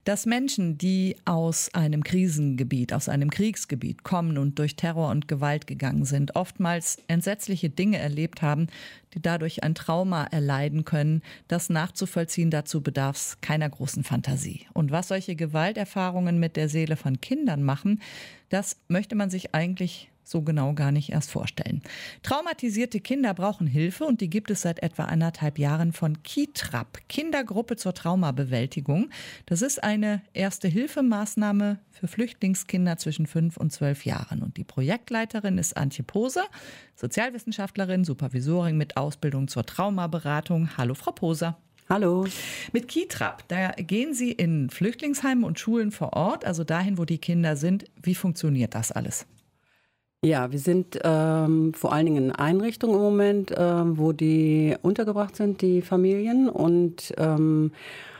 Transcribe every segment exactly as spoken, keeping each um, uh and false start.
Dass Menschen, die aus einem Krisengebiet, aus einem Kriegsgebiet kommen und durch Terror und Gewalt gegangen sind, oftmals entsetzliche Dinge erlebt haben, die dadurch ein Trauma erleiden können, das nachzuvollziehen, dazu bedarf es keiner großen Fantasie. Und was solche Gewalterfahrungen mit der Seele von Kindern machen, das möchte man sich eigentlich so genau gar nicht erst vorstellen. Traumatisierte Kinder brauchen Hilfe und die gibt es seit etwa anderthalb Jahren von KiTRAP, Kindergruppe zur Traumabewältigung. Das ist eine Erste-Hilfe-Maßnahme für Flüchtlingskinder zwischen fünf und zwölf Jahren. Und die Projektleiterin ist Antje Poser, Sozialwissenschaftlerin, Supervisorin mit Ausbildung zur Traumaberatung. Hallo, Frau Poser. Hallo. Mit KiTRAP, da gehen Sie in Flüchtlingsheimen und Schulen vor Ort, also dahin, wo die Kinder sind. Wie funktioniert das alles? Ja, wir sind ähm, vor allen Dingen in Einrichtungen im Moment, äh, wo die untergebracht sind, die Familien, und ähm,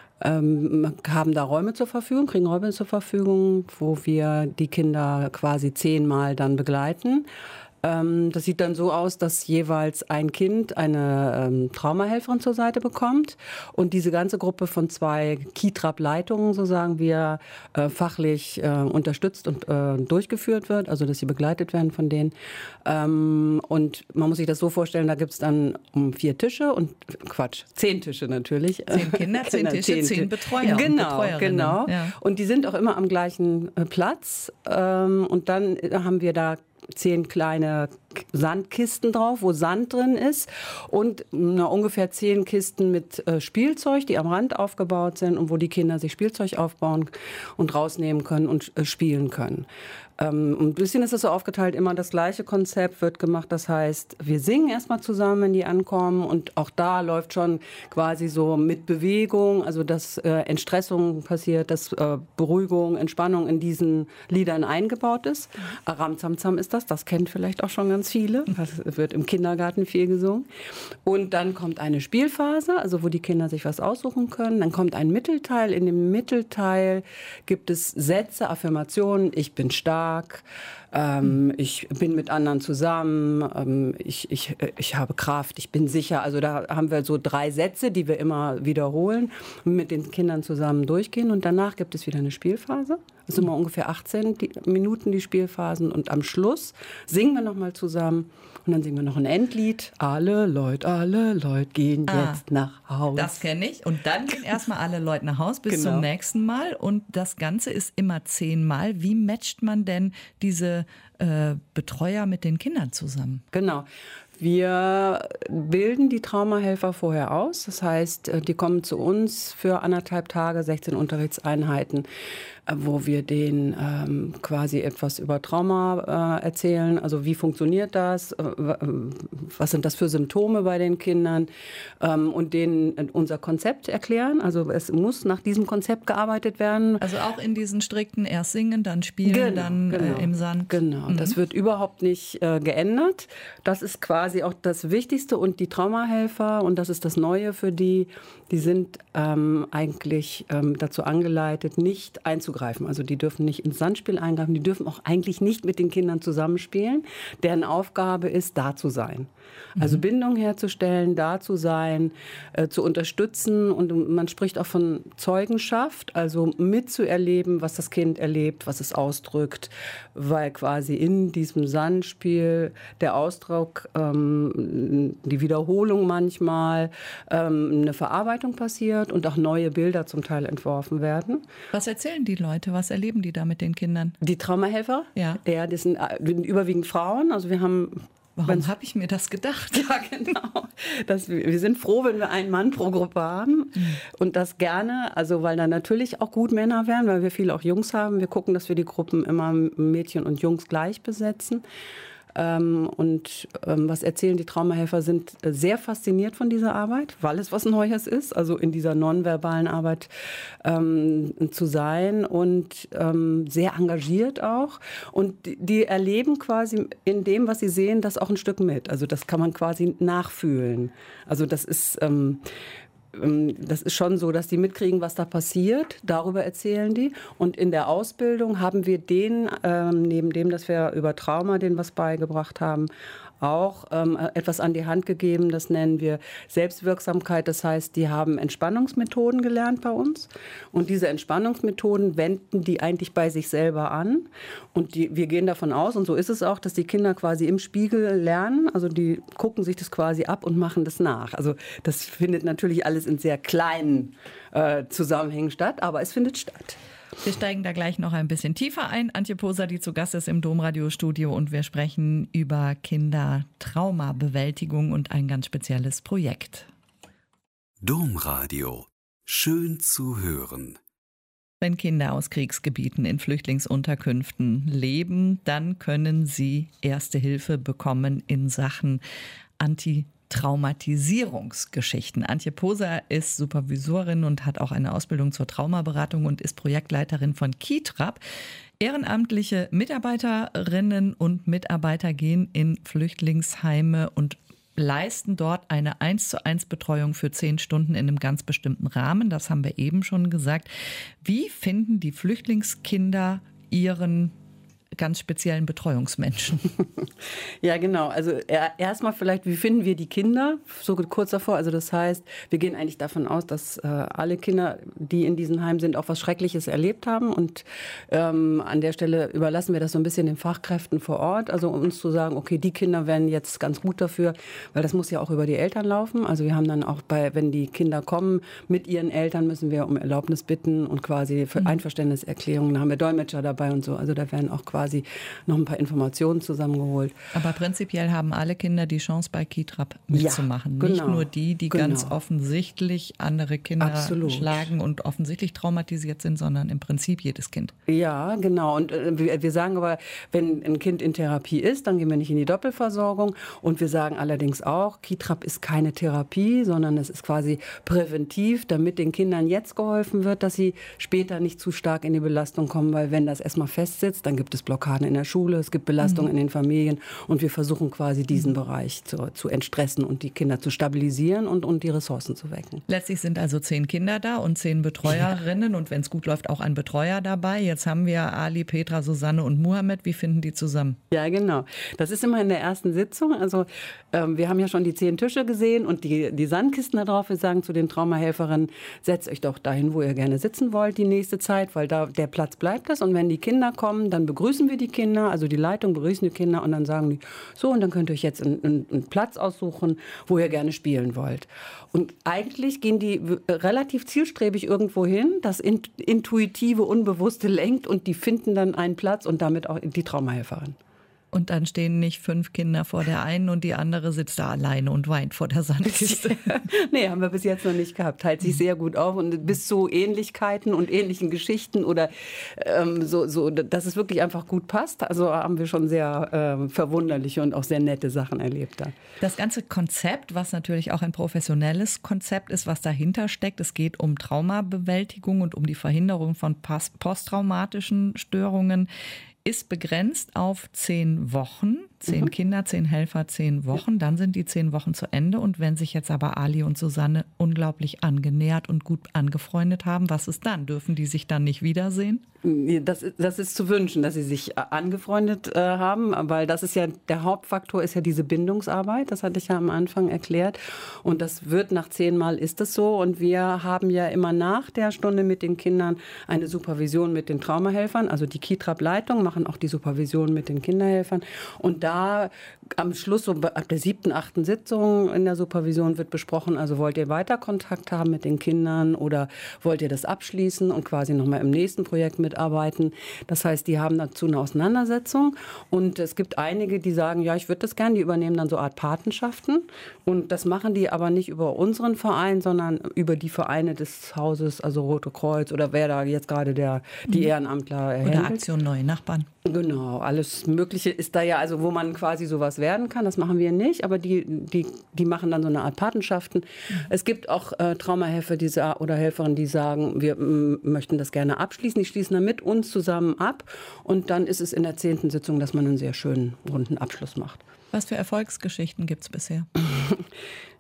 ähm, haben da Räume zur Verfügung, kriegen Räume zur Verfügung, wo wir die Kinder quasi zehnmal dann begleiten. Ähm, das sieht dann so aus, dass jeweils ein Kind eine ähm, Traumahelferin zur Seite bekommt und diese ganze Gruppe von zwei KiTRAP-Leitungen, so sagen wir, äh, fachlich äh, unterstützt und äh, durchgeführt wird, also dass sie begleitet werden von denen. Ähm, und man muss sich das so vorstellen, da gibt es dann um vier Tische und Quatsch, zehn Tische natürlich. Zehn Kinder, zehn Kinder, Tische, zehn, zehn Betreuer genau, und genau. Ja. Und die sind auch immer am gleichen äh, Platz. Ähm, und dann haben wir da zehn kleine Sandkisten drauf, wo Sand drin ist, und na, ungefähr zehn Kisten mit äh, Spielzeug, die am Rand aufgebaut sind und wo die Kinder sich Spielzeug aufbauen und rausnehmen können und äh, spielen können. Ähm, ein bisschen ist es so aufgeteilt, immer das gleiche Konzept wird gemacht. Das heißt, wir singen erstmal zusammen, wenn die ankommen, und auch da läuft schon quasi so mit Bewegung, also dass äh, Entstressung passiert, dass äh, Beruhigung, Entspannung in diesen Liedern eingebaut ist. Aram Zam Zam ist das, das kennt vielleicht auch schon ganz viele. Das wird im Kindergarten viel gesungen. Und dann kommt eine Spielphase, also wo die Kinder sich was aussuchen können. Dann kommt ein Mittelteil. In dem Mittelteil gibt es Sätze, Affirmationen. Ich bin stark. Ähm, ich bin mit anderen zusammen, ähm, ich, ich, ich habe Kraft, ich bin sicher. Also da haben wir so drei Sätze, die wir immer wiederholen und mit den Kindern zusammen durchgehen. Und danach gibt es wieder eine Spielphase. Das sind immer ungefähr achtzehn Minuten, die Spielphasen. Und am Schluss singen wir nochmal zusammen. Und dann singen wir noch ein Endlied. Alle Leute, alle Leute gehen ah, jetzt nach Hause. Das kenne ich. Und dann gehen erstmal alle Leute nach Hause bis genau. zum nächsten Mal. Und das Ganze ist immer zehnmal. Wie matcht man denn diese äh, Betreuer mit den Kindern zusammen? Genau. Wir bilden die Traumahelfer vorher aus. Das heißt, die kommen zu uns für anderthalb Tage, sechzehn Unterrichtseinheiten, wo wir denen ähm, quasi etwas über Trauma äh, erzählen. Also wie funktioniert das? Äh, was sind das für Symptome bei den Kindern? Ähm, und denen unser Konzept erklären. Also es muss nach diesem Konzept gearbeitet werden. Also auch in diesen strikten erst singen, dann spielen, genau, dann genau, äh, im Sand. Genau, mhm. Das wird überhaupt nicht äh, geändert. Das ist quasi auch das Wichtigste. Und die Traumahelfer, und das ist das Neue für die, die sind ähm, eigentlich ähm, dazu angeleitet, nicht einzugreifen. Also die dürfen nicht ins Sandspiel eingreifen, die dürfen auch eigentlich nicht mit den Kindern zusammenspielen. Deren Aufgabe ist, da zu sein. Also mhm. Bindung herzustellen, da zu sein, äh, zu unterstützen. Und man spricht auch von Zeugenschaft, also mitzuerleben, was das Kind erlebt, was es ausdrückt, weil quasi in diesem Sandspiel der Ausdruck, ähm, die Wiederholung manchmal, ähm, eine Verarbeitung passiert und auch neue Bilder zum Teil entworfen werden. Was erzählen die Leute? Was erleben die da mit den Kindern? Die Traumahelfer? Ja. Ja, das sind überwiegend Frauen. Also wir haben Warum habe ich mir das gedacht? Ja, genau. Das, wir sind froh, wenn wir einen Mann pro Gruppe haben. Mhm. Und das gerne, also weil dann natürlich auch gut Männer werden, weil wir viele auch Jungs haben. Wir gucken, dass wir die Gruppen immer Mädchen und Jungs gleich besetzen. Ähm, und ähm, was erzählen die Traumahelfer, sind sehr fasziniert von dieser Arbeit, weil es was Neues ist, also in dieser nonverbalen Arbeit ähm, zu sein, und ähm, sehr engagiert auch. Und die, die erleben quasi in dem, was sie sehen, das auch ein Stück mit. Also das kann man quasi nachfühlen. Also das ist... Ähm, Das ist schon so, dass die mitkriegen, was da passiert. Darüber erzählen die. Und in der Ausbildung haben wir denen, ähm, neben dem, dass wir über Trauma denen was beigebracht haben, auch ähm, etwas an die Hand gegeben, das nennen wir Selbstwirksamkeit. Das heißt, die haben Entspannungsmethoden gelernt bei uns und diese Entspannungsmethoden wenden die eigentlich bei sich selber an und die, wir gehen davon aus, und so ist es auch, dass die Kinder quasi im Spiegel lernen, also die gucken sich das quasi ab und machen das nach. Also das findet natürlich alles in sehr kleinen äh, Zusammenhängen statt, aber es findet statt. Wir steigen da gleich noch ein bisschen tiefer ein. Antje Poser, die zu Gast ist im Domradiostudio, und wir sprechen über Kindertraumabewältigung und ein ganz spezielles Projekt. Domradio. Schön zu hören. Wenn Kinder aus Kriegsgebieten in Flüchtlingsunterkünften leben, dann können sie Erste Hilfe bekommen in Sachen Anti- Traumatisierungsgeschichten. Antje Poser ist Supervisorin und hat auch eine Ausbildung zur Traumaberatung und ist Projektleiterin von Kitrap. Ehrenamtliche Mitarbeiterinnen und Mitarbeiter gehen in Flüchtlingsheime und leisten dort eine eins zu eins Betreuung für zehn Stunden in einem ganz bestimmten Rahmen. Das haben wir eben schon gesagt. Wie finden die Flüchtlingskinder ihren ganz speziellen Betreuungsmenschen? Ja, genau. Also erstmal vielleicht, wie finden wir die Kinder? So kurz davor. Also das heißt, wir gehen eigentlich davon aus, dass äh, alle Kinder, die in diesen Heimen sind, auch was Schreckliches erlebt haben. Und ähm, an der Stelle überlassen wir das so ein bisschen den Fachkräften vor Ort. Also um uns zu sagen, okay, die Kinder werden jetzt ganz gut dafür, weil das muss ja auch über die Eltern laufen. Also wir haben dann auch bei, wenn die Kinder kommen mit ihren Eltern, müssen wir um Erlaubnis bitten und quasi für Einverständniserklärungen, da haben wir Dolmetscher dabei und so. Also da werden auch quasi noch ein paar Informationen zusammengeholt. Aber prinzipiell haben alle Kinder die Chance, bei Kitrap mitzumachen. Ja, genau. Nicht nur die, die genau. ganz offensichtlich andere Kinder Absolut. schlagen und offensichtlich traumatisiert sind, sondern im Prinzip jedes Kind. Ja, genau. Und äh, wir, wir sagen aber, wenn ein Kind in Therapie ist, dann gehen wir nicht in die Doppelversorgung. Und wir sagen allerdings auch, Kitrap ist keine Therapie, sondern es ist quasi präventiv, damit den Kindern jetzt geholfen wird, dass sie später nicht zu stark in die Belastung kommen, weil wenn das erstmal festsitzt, dann gibt es Blockaden in der Schule, es gibt Belastungen mhm. in den Familien und wir versuchen quasi diesen mhm. Bereich zu, zu entstressen und die Kinder zu stabilisieren und, und die Ressourcen zu wecken. Letztlich sind also zehn Kinder da und zehn Betreuerinnen ja. und wenn es gut läuft, auch ein Betreuer dabei. Jetzt haben wir Ali, Petra, Susanne und Muhammad. Wie finden die zusammen? Ja, genau. Das ist immer in der ersten Sitzung. Also ähm, wir haben ja schon die zehn Tische gesehen und die, die Sandkisten da drauf. Wir sagen zu den Traumahelferinnen, setzt euch doch dahin, wo ihr gerne sitzen wollt die nächste Zeit, weil da der Platz bleibt es. Und wenn die Kinder kommen, dann begrüßen wir die Kinder, also die Leitung begrüßen die Kinder und dann sagen die, so, und dann könnt ihr euch jetzt einen, einen, einen Platz aussuchen, wo ihr gerne spielen wollt. Und eigentlich gehen die relativ zielstrebig irgendwo hin, das intuitive, Unbewusste lenkt und die finden dann einen Platz und damit auch die Traumahelferin. Und dann stehen nicht fünf Kinder vor der einen und die andere sitzt da alleine und weint vor der Sandkiste. Nee, haben wir bis jetzt noch nicht gehabt. Teilt sich sehr gut auf und bis zu Ähnlichkeiten und ähnlichen Geschichten oder ähm, so, so, dass es wirklich einfach gut passt. Also haben wir schon sehr ähm, verwunderliche und auch sehr nette Sachen erlebt da. Das ganze Konzept, was natürlich auch ein professionelles Konzept ist, was dahinter steckt, es geht um Traumabewältigung und um die Verhinderung von posttraumatischen Störungen, ist begrenzt auf zehn Wochen. Zehn mhm. Kinder, zehn Helfer, zehn Wochen. Dann sind die zehn Wochen zu Ende. Und wenn sich jetzt aber Ali und Susanne unglaublich angenähert und gut angefreundet haben, was ist dann? Dürfen die sich dann nicht wiedersehen? Das, das ist zu wünschen, dass sie sich angefreundet äh, haben, weil das ist ja, der Hauptfaktor ist ja diese Bindungsarbeit, das hatte ich ja am Anfang erklärt. Und das wird nach zehnmal ist es so. Und wir haben ja immer nach der Stunde mit den Kindern eine Supervision mit den Traumahelfern, also die Kitrap-Leitung machen auch die Supervision mit den Kinderhelfern. Und da am Schluss, so ab der siebten, achten Sitzung in der Supervision wird besprochen, also wollt ihr weiter Kontakt haben mit den Kindern oder wollt ihr das abschließen und quasi nochmal im nächsten Projekt mitarbeiten. Das heißt, die haben dazu eine Auseinandersetzung und es gibt einige, die sagen, ja, ich würde das gerne, die übernehmen dann so eine Art Patenschaften und das machen die aber nicht über unseren Verein, sondern über die Vereine des Hauses, also Rote Kreuz oder wer da jetzt gerade der, die Ehrenamtler erhält. Oder Aktion Neue Nachbarn. Genau, alles Mögliche ist da ja, also wo man quasi sowas werden kann, das machen wir nicht, aber die, die, die machen dann so eine Art Patenschaften. Mhm. Es gibt auch äh, Traumahelfer die, oder Helferinnen, die sagen, wir m, möchten das gerne abschließen, die schließen dann mit uns zusammen ab und dann ist es in der zehnten Sitzung, dass man einen sehr schönen, runden Abschluss macht. Was für Erfolgsgeschichten gibt es bisher?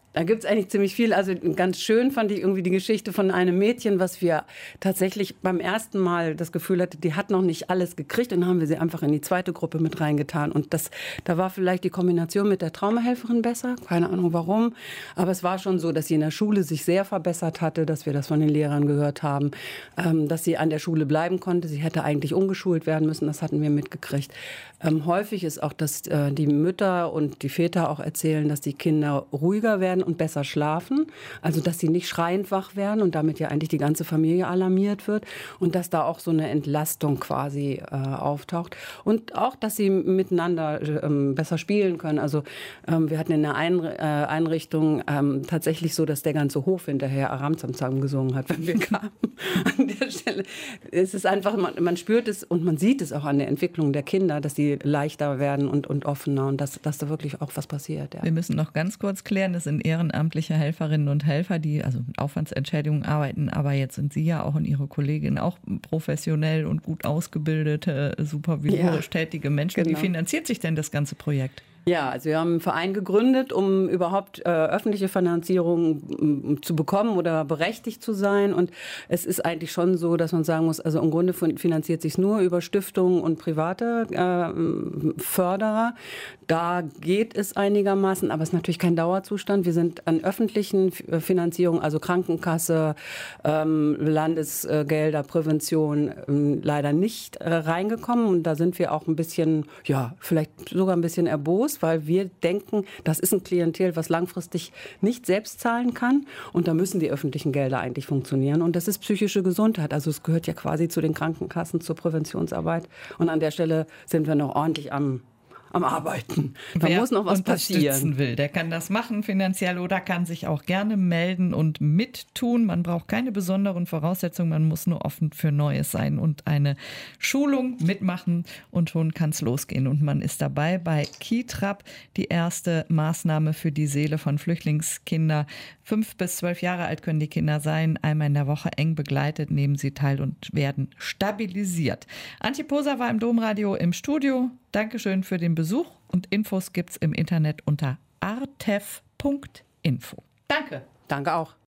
Da gibt es eigentlich ziemlich viel. Also ganz schön fand ich irgendwie die Geschichte von einem Mädchen, was wir tatsächlich beim ersten Mal das Gefühl hatte, die hat noch nicht alles gekriegt. Und dann haben wir sie einfach in die zweite Gruppe mit reingetan. Und das, da war vielleicht die Kombination mit der Traumahelferin besser. Keine Ahnung warum. Aber es war schon so, dass sie in der Schule sich sehr verbessert hatte, dass wir das von den Lehrern gehört haben, ähm, dass sie an der Schule bleiben konnte. Sie hätte eigentlich umgeschult werden müssen. Das hatten wir mitgekriegt. Ähm, häufig ist auch, dass äh, die Mütter und die Väter auch erzählen, dass die Kinder ruhiger werden und besser schlafen, also dass sie nicht schreiend wach werden und damit ja eigentlich die ganze Familie alarmiert wird und dass da auch so eine Entlastung quasi äh, auftaucht und auch, dass sie miteinander ähm, besser spielen können. Also ähm, wir hatten in der Einri- äh, Einrichtung ähm, tatsächlich so, dass der ganze Hof hinterher Aramzamzam gesungen hat, wenn wir kamen. An der Stelle es ist einfach, man, man spürt es und man sieht es auch an der Entwicklung der Kinder, dass die leichter werden und, und offener und dass, dass da wirklich auch was passiert. Ja. Wir müssen noch ganz kurz klären, das sind ehrenamtliche Helferinnen und Helfer, die also mit Aufwandsentschädigungen arbeiten, aber jetzt sind Sie ja auch und Ihre Kollegin auch professionell und gut ausgebildete, supervisorisch ja, tätige Menschen. Genau. Wie finanziert sich denn das ganze Projekt? Ja, also wir haben einen Verein gegründet, um überhaupt äh, öffentliche Finanzierung um, zu bekommen oder berechtigt zu sein. Und es ist eigentlich schon so, dass man sagen muss, also im Grunde finanziert sich nur über Stiftungen und private äh, Förderer. Da geht es einigermaßen, aber es ist natürlich kein Dauerzustand. Wir sind an öffentlichen Finanzierungen, also Krankenkasse, ähm, Landesgelder, Prävention, ähm, leider nicht äh, reingekommen. Und da sind wir auch ein bisschen, ja, vielleicht sogar ein bisschen erbost, weil wir denken, das ist ein Klientel, was langfristig nicht selbst zahlen kann. Und da müssen die öffentlichen Gelder eigentlich funktionieren. Und das ist psychische Gesundheit. Also es gehört ja quasi zu den Krankenkassen, zur Präventionsarbeit. Und an der Stelle sind wir noch ordentlich am am Arbeiten. Da Wer muss noch was passieren. Will, der kann das machen finanziell oder kann sich auch gerne melden und mittun. Man braucht keine besonderen Voraussetzungen, man muss nur offen für Neues sein und eine Schulung mitmachen und schon kann es losgehen. Und man ist dabei bei Kitrap, die erste Maßnahme für die Seele von Flüchtlingskindern. Fünf bis zwölf Jahre alt können die Kinder sein, einmal in der Woche eng begleitet, nehmen sie teil und werden stabilisiert. Antje Poser war im Domradio im Studio. Dankeschön für den Besuch und Infos gibt's im Internet unter artef punkt info. Danke. Danke auch.